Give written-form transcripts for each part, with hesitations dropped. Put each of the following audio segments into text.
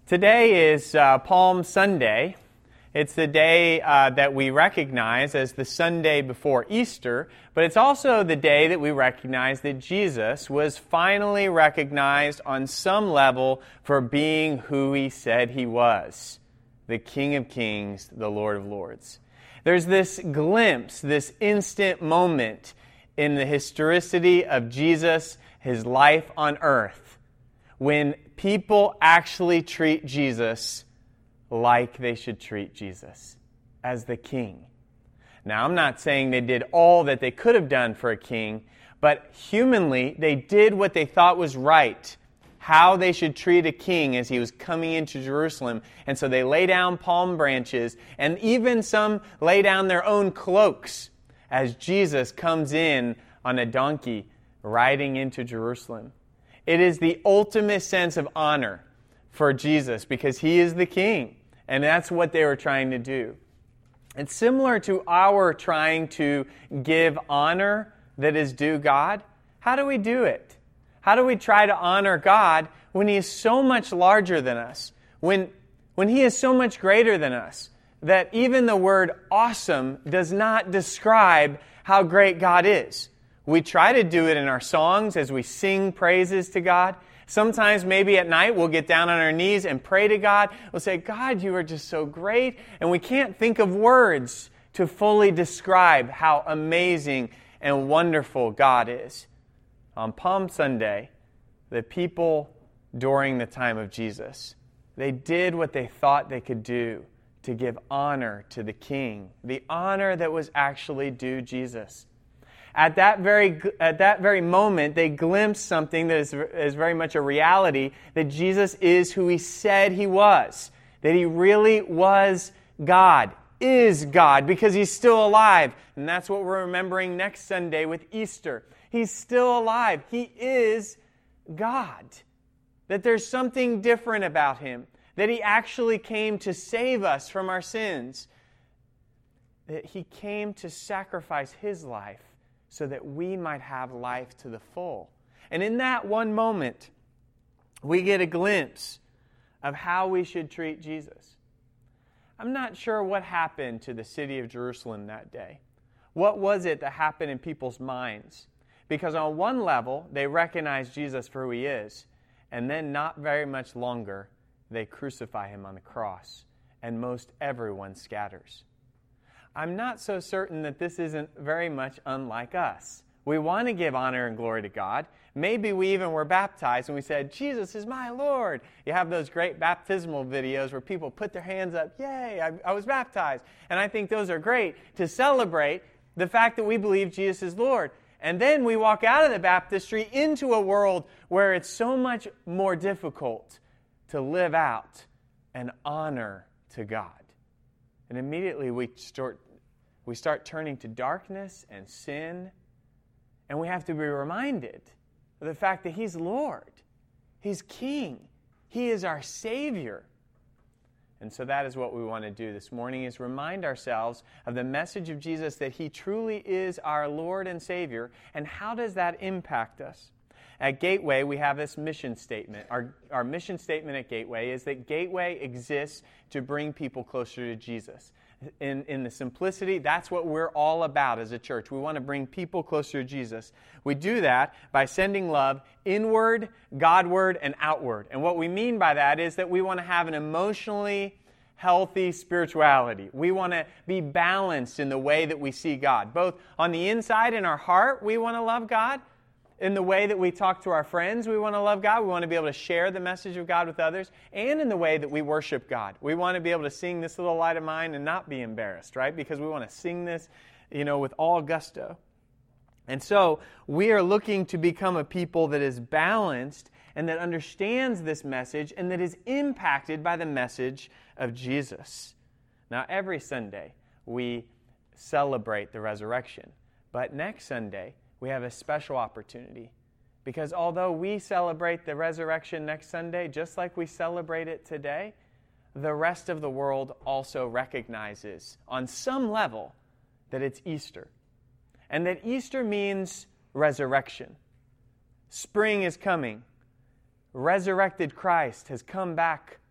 Today is Palm Sunday. It's the day that we recognize as the Sunday before Easter, but it's also the day that we recognize that Jesus was finally recognized on some level for being who he said he was, the King of Kings, the Lord of Lords. There's this glimpse, this instant moment in the historicity of Jesus, his life on earth, when people actually treat Jesus like they should treat Jesus, as the king. Now, I'm not saying they did all that they could have done for a king, but humanly, they did what they thought was right, how they should treat a king as he was coming into Jerusalem. And so they lay down palm branches, and even some lay down their own cloaks as Jesus comes in on a donkey riding into Jerusalem. It is the ultimate sense of honor for Jesus because he is the king. And that's what they were trying to do. It's similar to our trying to give honor that is due God. How do we do it? How do we try to honor God when he is so much larger than us? When he is so much greater than us that even the word awesome does not describe how great God is. We try to do it in our songs as we sing praises to God. Sometimes maybe at night we'll get down on our knees and pray to God. We'll say, God, you are just so great. And we can't think of words to fully describe how amazing and wonderful God is. On Palm Sunday, the people during the time of Jesus, they did what they thought they could do to give honor to the King, the honor that was actually due Jesus. At that very moment, they glimpsed something that is very much a reality, that Jesus is who he said he was, that he really was God, is God, because he's still alive. And that's what we're remembering next Sunday with Easter. He's still alive. He is God. That there's something different about him, that he actually came to save us from our sins, that he came to sacrifice his life so that we might have life to the full. And in that one moment, we get a glimpse of how we should treat Jesus. I'm not sure what happened to the city of Jerusalem that day. What was it that happened in people's minds? Because on one level, they recognize Jesus for who he is, and then not very much longer, they crucify him on the cross, and most everyone scatters. I'm not so certain that this isn't very much unlike us. We want to give honor and glory to God. Maybe we even were baptized and we said, Jesus is my Lord. You have those great baptismal videos where people put their hands up, yay, I was baptized. And I think those are great to celebrate the fact that we believe Jesus is Lord. And then we walk out of the baptistry into a world where it's so much more difficult to live out an honor to God. And immediately we start turning to darkness and sin. And we have to be reminded of the fact that he's Lord. He's King. He is our Savior. And so that is what we want to do this morning, is remind ourselves of the message of Jesus, that he truly is our Lord and Savior. And how does that impact us? At Gateway, we have this mission statement. Our mission statement at Gateway is that Gateway exists to bring people closer to Jesus. In the simplicity, that's what we're all about as a church. We want to bring people closer to Jesus. We do that by sending love inward, Godward, and outward. And what we mean by that is that we want to have an emotionally healthy spirituality. We want to be balanced in the way that we see God. Both on the inside in our heart, we want to love God. In the way that we talk to our friends, we want to love God. We want to be able to share the message of God with others. And in the way that we worship God. We want to be able to sing This Little Light of Mine and not be embarrassed, right? Because we want to sing this, with all gusto. And so we are looking to become a people that is balanced and that understands this message and that is impacted by the message of Jesus. Now, every Sunday we celebrate the resurrection. But next Sunday, we have a special opportunity, because although we celebrate the resurrection next Sunday, just like we celebrate it today, the rest of the world also recognizes on some level that it's Easter. And that Easter means resurrection. Spring is coming. Resurrected Christ has come back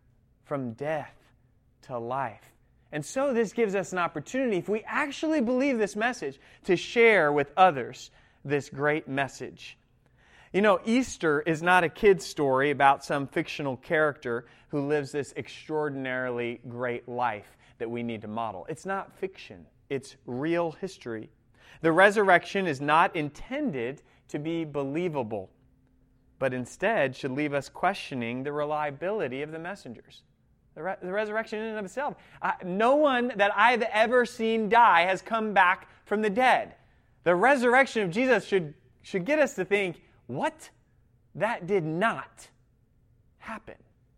from death to life. And so this gives us an opportunity, if we actually believe this message, to share with others this great message. You know, Easter is not a kid's story about some fictional character who lives this extraordinarily great life that we need to model. It's not fiction. It's real history. The resurrection is not intended to be believable, but instead should leave us questioning the reliability of the messengers. The resurrection in and of itself. No one that I've ever seen die has come back from the dead. The resurrection of Jesus should get us to think, what? That did not happen.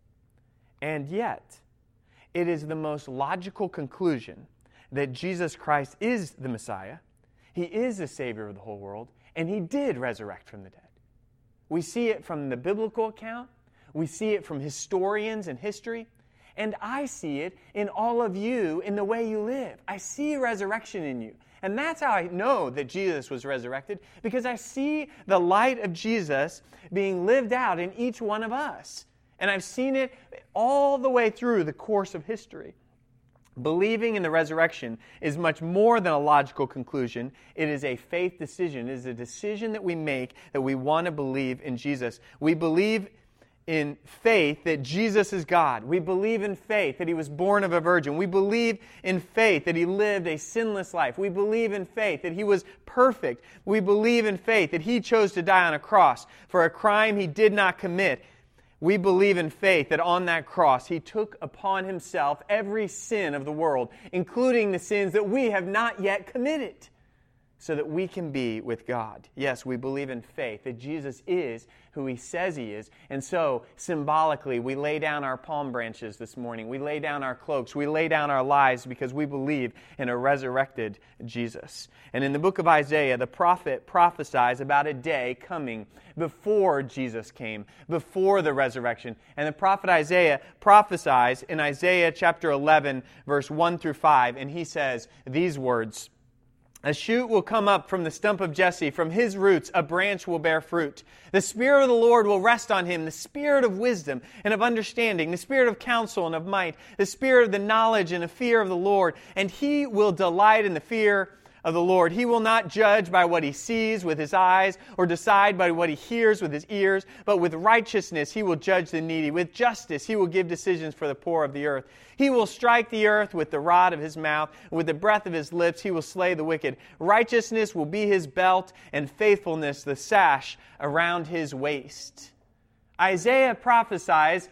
And yet, it is the most logical conclusion that Jesus Christ is the Messiah, He is the Savior of the whole world, and He did resurrect from the dead. We see it from the biblical account, we see it from historians and history, and I see it in all of you in the way you live. I see resurrection in you. And that's how I know that Jesus was resurrected, because I see the light of Jesus being lived out in each one of us. And I've seen it all the way through the course of history. Believing in the resurrection is much more than a logical conclusion. It is a faith decision. It is a decision that we make that we want to believe in Jesus. We believe in faith that Jesus is God. We believe in faith that He was born of a virgin. We believe in faith that He lived a sinless life. We believe in faith that He was perfect. We believe in faith that He chose to die on a cross for a crime He did not commit. We believe in faith that on that cross He took upon Himself every sin of the world, including the sins that we have not yet committed, so that we can be with God. Yes, we believe in faith that Jesus is who He says He is. And so, symbolically, we lay down our palm branches this morning. We lay down our cloaks. We lay down our lives because we believe in a resurrected Jesus. And in the book of Isaiah, the prophet prophesies about a day coming before Jesus came, before the resurrection. And the prophet Isaiah prophesies in Isaiah chapter 11, verse 1 through 5, and he says these words, "A shoot will come up from the stump of Jesse. From his roots a branch will bear fruit. The Spirit of the Lord will rest on him, the Spirit of wisdom and of understanding, the Spirit of counsel and of might, the Spirit of the knowledge and of fear of the Lord. And He will delight in the fear of the Lord. He will not judge by what he sees with his eyes or decide by what he hears with his ears, but with righteousness He will judge the needy. With justice He will give decisions for the poor of the earth. He will strike the earth with the rod of His mouth, and with the breath of His lips He will slay the wicked. Righteousness will be His belt, and faithfulness the sash around His waist." Isaiah prophesies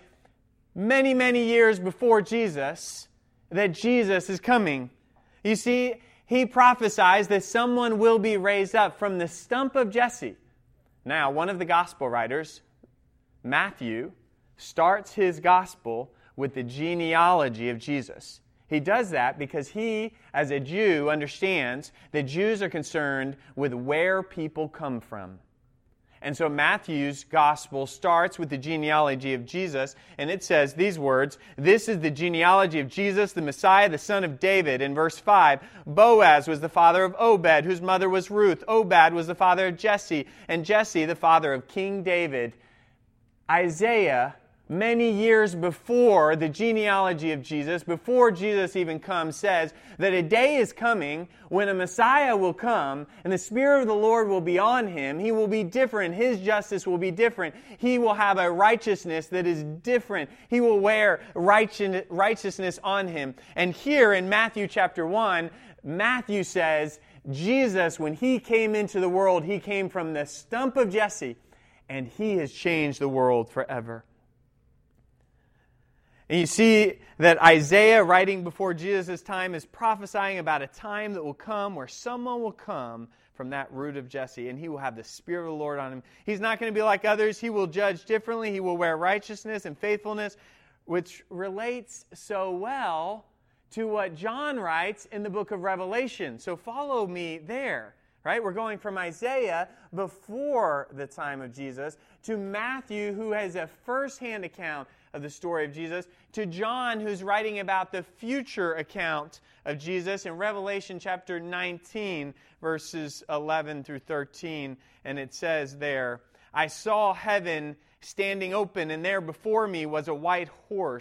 many, many years before Jesus that Jesus is coming. You see, he prophesies that someone will be raised up from the stump of Jesse. Now, one of the gospel writers, Matthew, starts his gospel with the genealogy of Jesus. He does that because he, as a Jew, understands that Jews are concerned with where people come from. And so Matthew's gospel starts with the genealogy of Jesus, and it says these words, "This is the genealogy of Jesus, the Messiah, the son of David." In verse 5, Boaz was the father of Obed, whose mother was Ruth. Obed was the father of Jesse, and Jesse the father of King David. Isaiah, many years before the genealogy of Jesus, before Jesus even comes, says that a day is coming when a Messiah will come and the Spirit of the Lord will be on Him. He will be different. His justice will be different. He will have a righteousness that is different. He will wear righteousness on Him. And here in Matthew chapter 1, Matthew says, Jesus, when He came into the world, He came from the stump of Jesse, and He has changed the world forever. And you see that Isaiah, writing before Jesus' time, is prophesying about a time that will come where someone will come from that root of Jesse, and he will have the Spirit of the Lord on him. He's not going to be like others. He will judge differently. He will wear righteousness and faithfulness, which relates so well to what John writes in the book of Revelation. So follow me there. Right? We're going from Isaiah before the time of Jesus to Matthew, who has a first-hand account of the story of Jesus, to John, who's writing about the future account of Jesus in Revelation chapter 19, verses 11 through 13. And it says there, "I saw heaven standing open, and there before me was a white horse.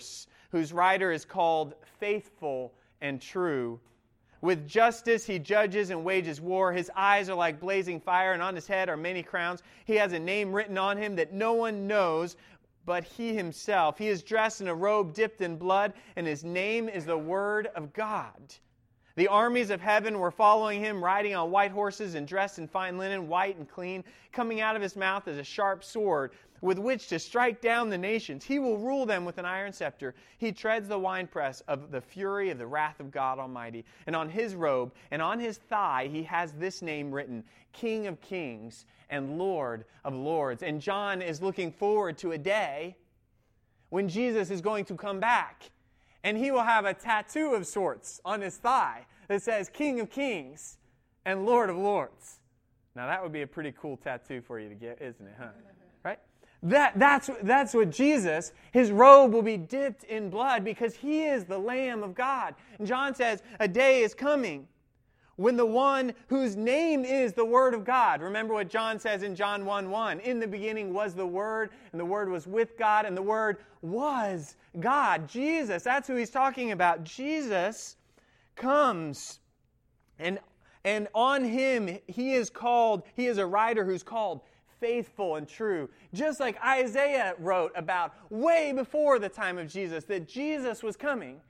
whose rider is called Faithful and True. With justice he judges and wages war. His eyes are like blazing fire, and on his head are many crowns. He has a name written on him that no one knows but he himself. He is dressed in a robe dipped in blood, and his name is the Word of God. The armies of heaven were following him, riding on white horses and dressed in fine linen, white and clean. Coming out of his mouth is a sharp sword with which to strike down the nations. He will rule them with an iron scepter. He treads the winepress of the fury of the wrath of God Almighty. And on his robe and on his thigh he has this name written, King of Kings and Lord of Lords. And John is looking forward to a day when Jesus is going to come back. And he will have a tattoo of sorts on his thigh that says King of Kings and Lord of Lords. Now that would be a pretty cool tattoo for you to get, isn't it, huh? Right? That's what Jesus, his robe will be dipped in blood because he is the Lamb of God. And John says, a day is coming when the one whose name is the Word of God. Remember what John says in John 1:1. In the beginning was the Word, and the Word was with God, and the Word was God. Jesus, that's who he's talking about. Jesus comes, and on him he is a rider who's called Faithful and True. Just like Isaiah wrote about way before the time of Jesus, that Jesus was coming.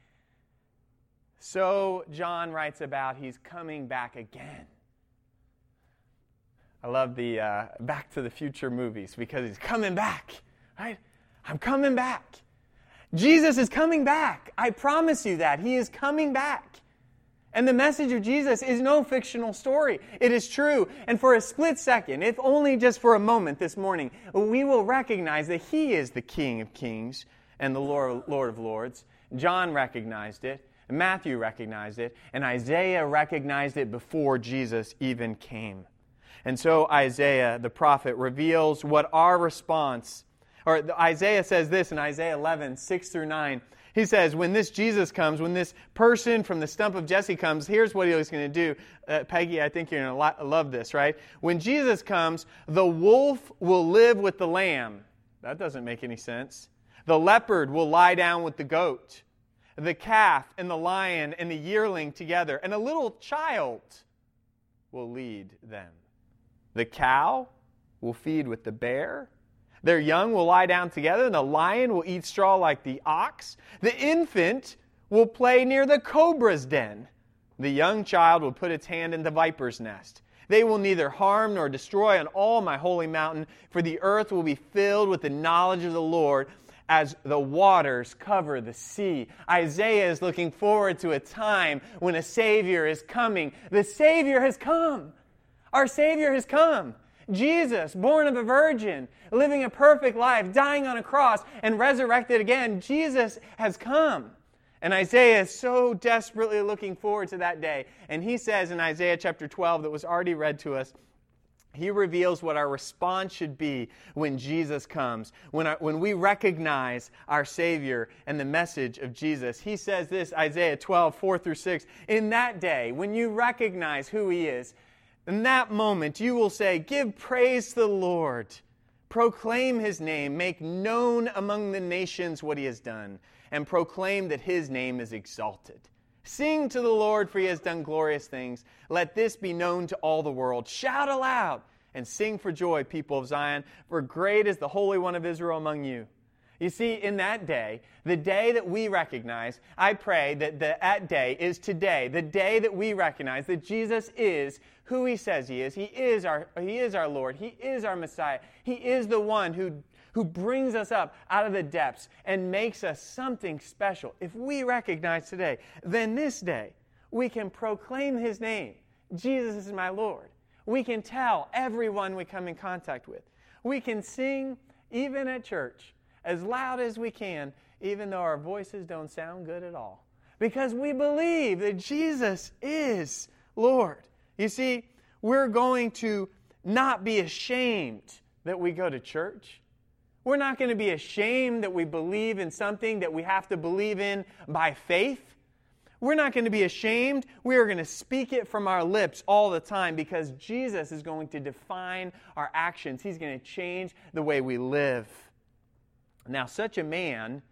So John writes about he's coming back again. I love the Back to the Future movies because he's coming back, right? I'm coming back. Jesus is coming back. I promise you that. He is coming back. And the message of Jesus is no fictional story. It is true. And for a split second, if only just for a moment this morning, we will recognize that he is the King of Kings and the Lord of Lords. John recognized it. Matthew recognized it, and Isaiah recognized it before Jesus even came. And so Isaiah, the prophet, reveals what our response, or Isaiah says this in Isaiah 11, 6 through 9. He says, when this Jesus comes, when this person from the stump of Jesse comes, here's what he's going to do. Peggy, I think you're going to love this, right? When Jesus comes, the wolf will live with the lamb. That doesn't make any sense. The leopard will lie down with the goat. The calf and the lion and the yearling together, and a little child will lead them. The cow will feed with the bear. Their young will lie down together, and the lion will eat straw like the ox. The infant will play near the cobra's den. The young child will put its hand in the viper's nest. They will neither harm nor destroy on all my holy mountain, for the earth will be filled with the knowledge of the Lord, as the waters cover the sea. Isaiah is looking forward to a time when a Savior is coming. The Savior has come. Our Savior has come. Jesus, born of a virgin, living a perfect life, dying on a cross, and resurrected again. Jesus has come. And Isaiah is so desperately looking forward to that day. And he says in Isaiah chapter 12 that was already read to us, he reveals what our response should be when Jesus comes, when we recognize our Savior and the message of Jesus. He says this, Isaiah 12, 4 through 6, in that day, when you recognize who he is, in that moment you will say, give praise to the Lord, proclaim his name, make known among the nations what he has done, and proclaim that his name is exalted. Sing to the Lord, for he has done glorious things. Let this be known to all the world. Shout aloud and sing for joy, people of Zion, for great is the Holy One of Israel among you. You see, in that day, the day that we recognize, I pray that that day is today, the day that we recognize that Jesus is who he says he is. He is our Lord. He is our Messiah. He is the one who brings us up out of the depths and makes us something special. If we recognize today, then this day we can proclaim his name. Jesus is my Lord. We can tell everyone we come in contact with. We can sing, even at church, as loud as we can, even though our voices don't sound good at all. Because we believe that Jesus is Lord. You see, we're going to not be ashamed that we go to church. We're not going to be ashamed that we believe in something that we have to believe in by faith. We're not going to be ashamed. We are going to speak it from our lips all the time because Jesus is going to define our actions. He's going to change the way we live. Now, such a man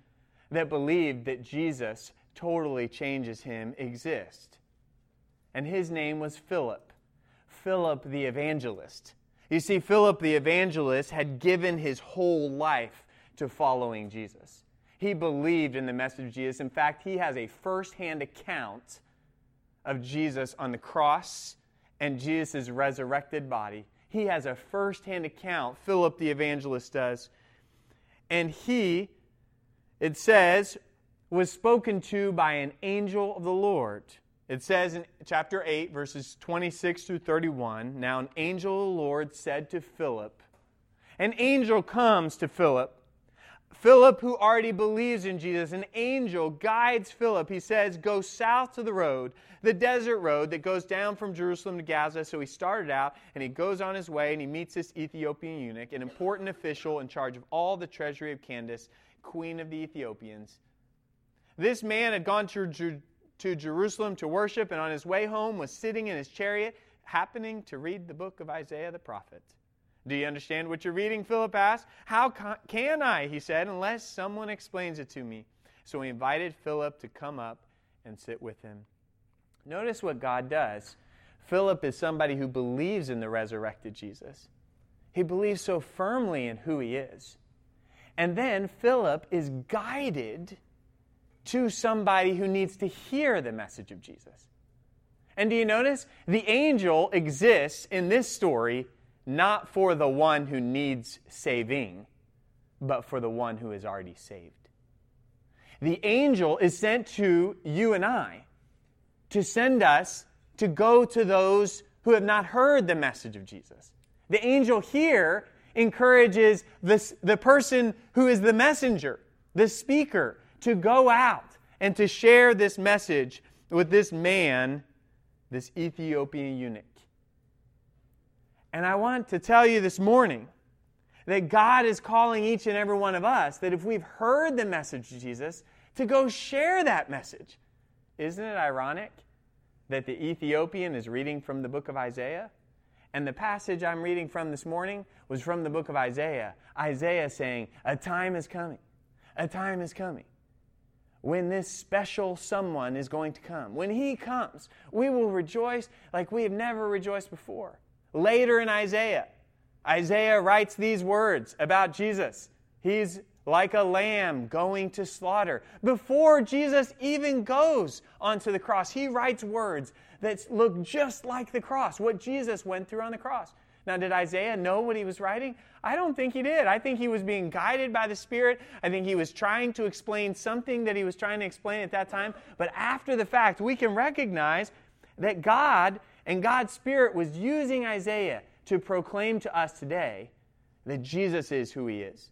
that believed that Jesus totally changes him exist. And his name was Philip. Philip the evangelist. You see, Philip the evangelist had given his whole life to following Jesus. He believed in the message of Jesus. In fact, he has a first-hand account of Jesus on the cross and Jesus' resurrected body. He has a first-hand account, Philip the evangelist does. And he, it says, was spoken to by an angel of the Lord. It says in chapter 8, verses 26 through 31, "Now an angel of the Lord said to Philip," an angel comes to Philip, Philip who already believes in Jesus, an angel guides Philip. He says, "Go south to the road, the desert road that goes down from Jerusalem to Gaza." So he started out, and he goes on his way, and he meets this Ethiopian eunuch, an important official in charge of all the treasury of Candace, queen of the Ethiopians. This man had gone to Jerusalem to worship, and on his way home was sitting in his chariot, happening to read the book of Isaiah the prophet. "Do you understand what you're reading?" Philip asked. "How can I," he said, "unless someone explains it to me?" So he invited Philip to come up and sit with him. Notice what God does. Philip is somebody who believes in the resurrected Jesus. He believes so firmly in who he is. And then Philip is guided to somebody who needs to hear the message of Jesus. And do you notice? The angel exists in this story not for the one who needs saving, but for the one who is already saved. The angel is sent to you and I to send us to go to those who have not heard the message of Jesus. The angel here encourages the person who is the messenger, the speaker, to go out and to share this message with this man, this Ethiopian eunuch. And I want to tell you this morning that God is calling each and every one of us, that if we've heard the message of Jesus, to go share that message. Isn't it ironic that the Ethiopian is reading from the book of Isaiah? And the passage I'm reading from this morning was from the book of Isaiah. Isaiah saying, "A time is coming. A time is coming when this special someone is going to come. When he comes, we will rejoice like we have never rejoiced before." Later in Isaiah, Isaiah writes these words about Jesus. He's like a lamb going to slaughter. Before Jesus even goes onto the cross, he writes words that look just like the cross, what Jesus went through on the cross. Now, did Isaiah know what he was writing? I don't think he did. I think he was being guided by the Spirit. I think he was trying to explain something that he was trying to explain at that time. But after the fact, we can recognize that God and God's Spirit was using Isaiah to proclaim to us today that Jesus is who he is.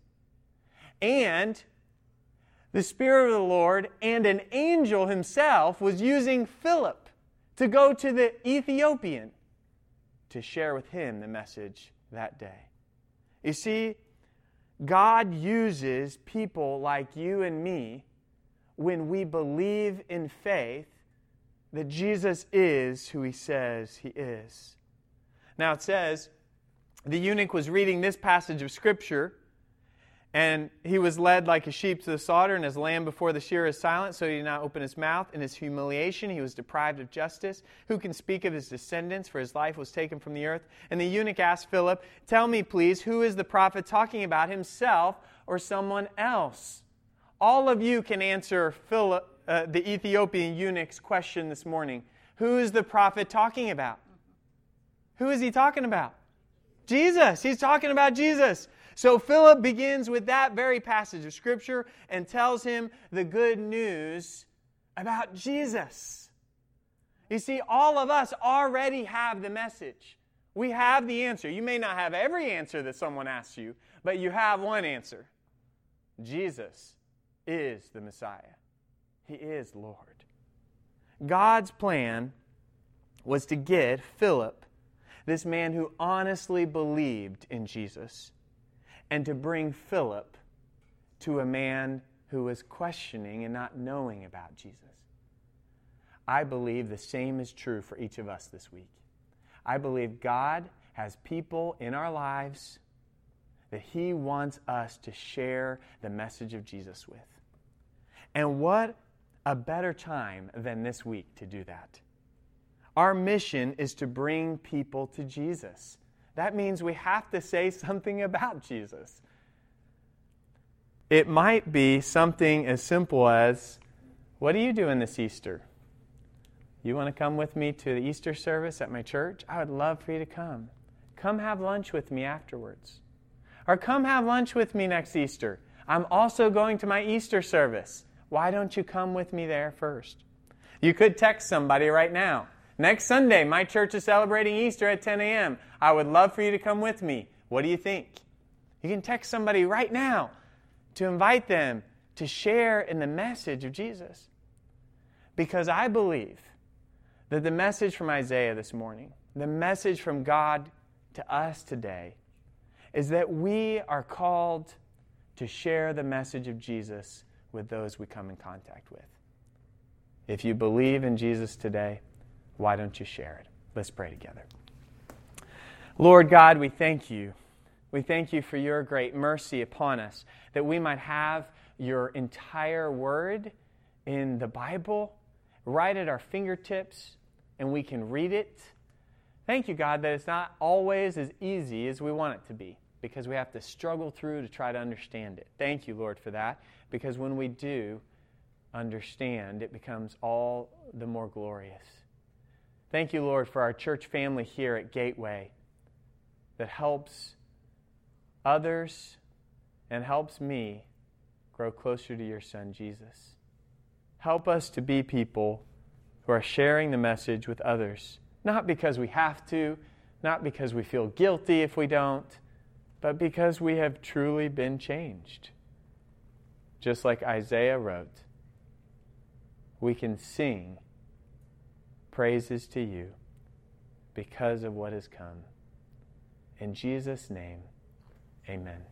And the Spirit of the Lord and an angel himself was using Philip to go to the Ethiopian to share with him the message that day. You see, God uses people like you and me when we believe in faith that Jesus is who he says he is. Now it says, the eunuch was reading this passage of Scripture, and he was led like a sheep to the slaughter, and as a lamb before the shearer is silent, so he did not open his mouth. In his humiliation he was deprived of justice. Who can speak of his descendants? For his life was taken from the earth. And the eunuch asked Philip, "Tell me, please, who is the prophet talking about, himself or someone else?" All of you can answer Philip, the Ethiopian eunuch's question this morning. Who is the prophet talking about? Who is he talking about? Jesus. He's talking about Jesus. So Philip begins with that very passage of Scripture and tells him the good news about Jesus. You see, all of us already have the message. We have the answer. You may not have every answer that someone asks you, but you have one answer. Jesus is the Messiah. He is Lord. God's plan was to get Philip, this man who honestly believed in Jesus, and to bring Philip to a man who was questioning and not knowing about Jesus. I believe the same is true for each of us this week. I believe God has people in our lives that he wants us to share the message of Jesus with. And what a better time than this week to do that. Our mission is to bring people to Jesus. That means we have to say something about Jesus. It might be something as simple as, what are you doing this Easter? You want to come with me to the Easter service at my church? I would love for you to come. Come have lunch with me afterwards. Or come have lunch with me next Easter. I'm also going to my Easter service. Why don't you come with me there first? You could text somebody right now. Next Sunday, my church is celebrating Easter at 10 a.m. I would love for you to come with me. What do you think? You can text somebody right now to invite them to share in the message of Jesus. Because I believe that the message from Isaiah this morning, the message from God to us today, is that we are called to share the message of Jesus with those we come in contact with. If you believe in Jesus today, why don't you share it? Let's pray together. Lord God, we thank you. We thank you for your great mercy upon us, that we might have your entire word in the Bible right at our fingertips, and we can read it. Thank you, God, that it's not always as easy as we want it to be, because we have to struggle through to try to understand it. Thank you, Lord, for that, because when we do understand, it becomes all the more glorious. Thank you, Lord, for our church family here at Gateway that helps others and helps me grow closer to your Son, Jesus. Help us to be people who are sharing the message with others, not because we have to, not because we feel guilty if we don't, but because we have truly been changed. Just like Isaiah wrote, we can sing praises to you because of what has come. In Jesus' name, amen.